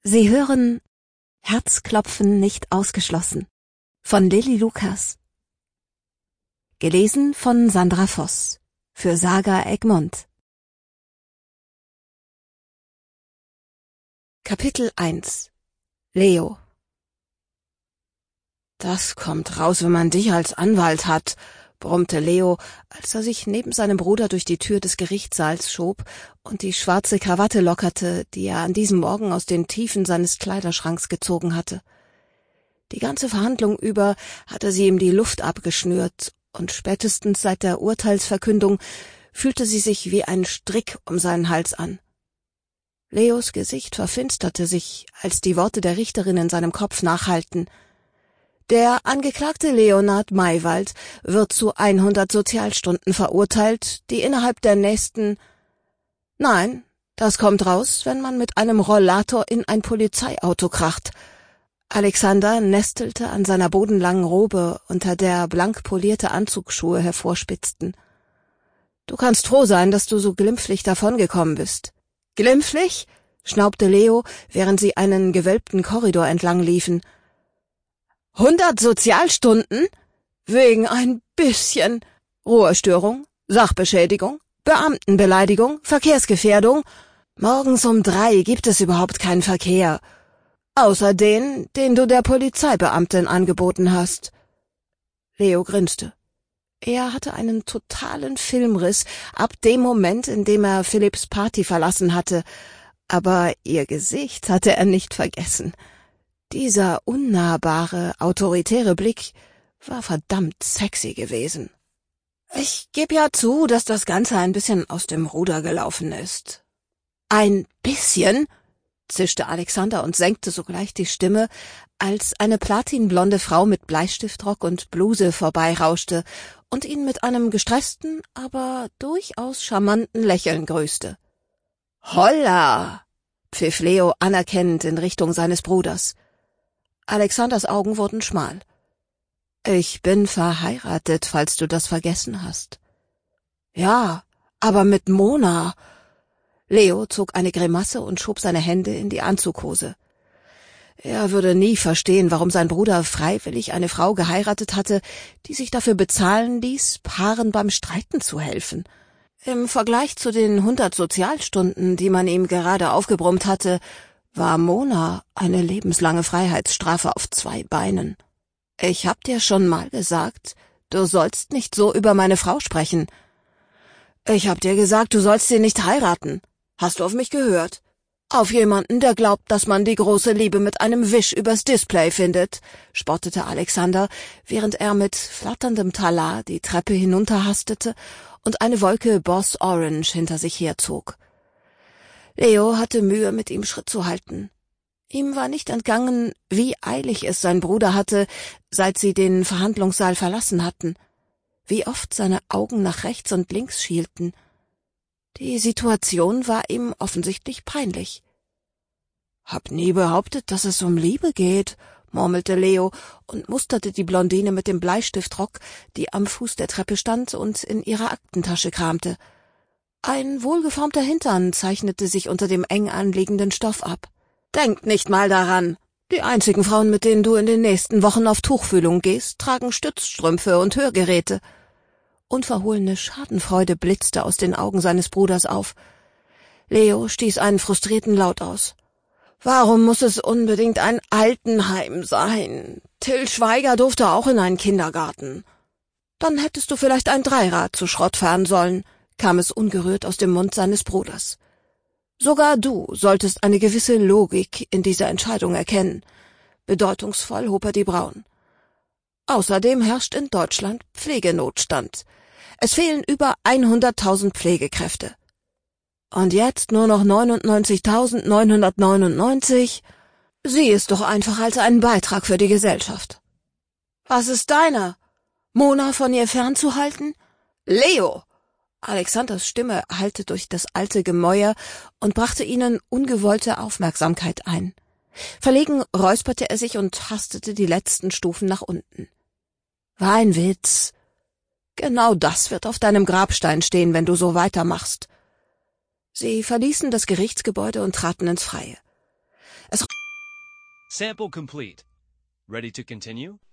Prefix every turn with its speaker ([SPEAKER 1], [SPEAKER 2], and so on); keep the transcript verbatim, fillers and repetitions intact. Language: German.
[SPEAKER 1] Sie hören Herzklopfen nicht ausgeschlossen von Lilli Lucas. Gelesen von Sandra Voss für Saga Egmont. Kapitel eins. Leo. Das kommt raus, wenn man dich als Anwalt hat, brummte Leo, als er sich neben seinem Bruder durch die Tür des Gerichtssaals schob und die schwarze Krawatte lockerte, die er an diesem Morgen aus den Tiefen seines Kleiderschranks gezogen hatte. Die ganze Verhandlung über hatte sie ihm die Luft abgeschnürt, und spätestens seit der Urteilsverkündung fühlte sie sich wie ein Strick um seinen Hals an. Leos Gesicht verfinsterte sich, als die Worte der Richterin in seinem Kopf nachhallten. Der Angeklagte Leonhard Maywald wird zu hundert Sozialstunden verurteilt, die innerhalb der nächsten... Nein, das kommt raus, wenn man mit einem Rollator in ein Polizeiauto kracht. Alexander nestelte an seiner bodenlangen Robe, unter der blank polierte Anzugsschuhe hervorspitzten. »Du kannst froh sein, dass du so glimpflich davongekommen bist.« »Glimpflich?« schnaubte Leo, während sie einen gewölbten Korridor entlang liefen. »Hundert Sozialstunden? Wegen ein bisschen Ruhestörung, Sachbeschädigung, Beamtenbeleidigung, Verkehrsgefährdung. Morgens um drei gibt es überhaupt keinen Verkehr. Außer den, den du der Polizeibeamtin angeboten hast.« Leo grinste. Er hatte einen totalen Filmriss ab dem Moment, in dem er Philipps Party verlassen hatte, aber ihr Gesicht hatte er nicht vergessen. Dieser unnahbare, autoritäre Blick war verdammt sexy gewesen. »Ich geb ja zu, dass das Ganze ein bisschen aus dem Ruder gelaufen ist.« »Ein bisschen?« zischte Alexander und senkte sogleich die Stimme, als eine platinblonde Frau mit Bleistiftrock und Bluse vorbeirauschte und ihn mit einem gestressten, aber durchaus charmanten Lächeln grüßte. »Holla!« pfiff Leo anerkennend in Richtung seines Bruders. Alexanders Augen wurden schmal. »Ich bin verheiratet, falls du das vergessen hast.« »Ja, aber mit Mona.« Leo zog eine Grimasse und schob seine Hände in die Anzughose. Er würde nie verstehen, warum sein Bruder freiwillig eine Frau geheiratet hatte, die sich dafür bezahlen ließ, Paaren beim Streiten zu helfen. Im Vergleich zu den hundert Sozialstunden, die man ihm gerade aufgebrummt hatte, war Mona eine lebenslange Freiheitsstrafe auf zwei Beinen. »Ich hab dir schon mal gesagt, du sollst nicht so über meine Frau sprechen. Ich hab dir gesagt, du sollst sie nicht heiraten. Hast du auf mich gehört? Auf jemanden, der glaubt, dass man die große Liebe mit einem Wisch übers Display findet«, spottete Alexander, während er mit flatterndem Talar die Treppe hinunterhastete und eine Wolke Boss Orange hinter sich herzog. Leo hatte Mühe, mit ihm Schritt zu halten. Ihm war nicht entgangen, wie eilig es sein Bruder hatte, seit sie den Verhandlungssaal verlassen hatten. Wie oft seine Augen nach rechts und links schielten. Die Situation war ihm offensichtlich peinlich. »Hab nie behauptet, dass es um Liebe geht«, murmelte Leo und musterte die Blondine mit dem Bleistiftrock, die am Fuß der Treppe stand und in ihrer Aktentasche kramte. Ein wohlgeformter Hintern zeichnete sich unter dem eng anliegenden Stoff ab. »Denk nicht mal daran. Die einzigen Frauen, mit denen du in den nächsten Wochen auf Tuchfühlung gehst, tragen Stützstrümpfe und Hörgeräte.« Unverhohlene Schadenfreude blitzte aus den Augen seines Bruders auf. Leo stieß einen frustrierten Laut aus. »Warum muss es unbedingt ein Altenheim sein? Till Schweiger durfte auch in einen Kindergarten.« »Dann hättest du vielleicht ein Dreirad zu Schrott fahren sollen«, kam es ungerührt aus dem Mund seines Bruders. »Sogar du solltest eine gewisse Logik in dieser Entscheidung erkennen.« Bedeutungsvoll hob er die Brauen. »Außerdem herrscht in Deutschland Pflegenotstand. Es fehlen über hunderttausend Pflegekräfte. Und jetzt nur noch neunundneunzigtausendneunhundertneunundneunzig. Sieh es doch einfach als einen Beitrag für die Gesellschaft.« »Was ist deiner? Mona von ihr fernzuhalten?« »Leo!« Alexanders Stimme hallte durch das alte Gemäuer und brachte ihnen ungewollte Aufmerksamkeit ein. Verlegen räusperte er sich und hastete die letzten Stufen nach unten. »War ein Witz. Genau das wird auf deinem Grabstein stehen, wenn du so weitermachst.« Sie verließen das Gerichtsgebäude und traten ins Freie. Es
[SPEAKER 2] Sample complete. Ready to continue?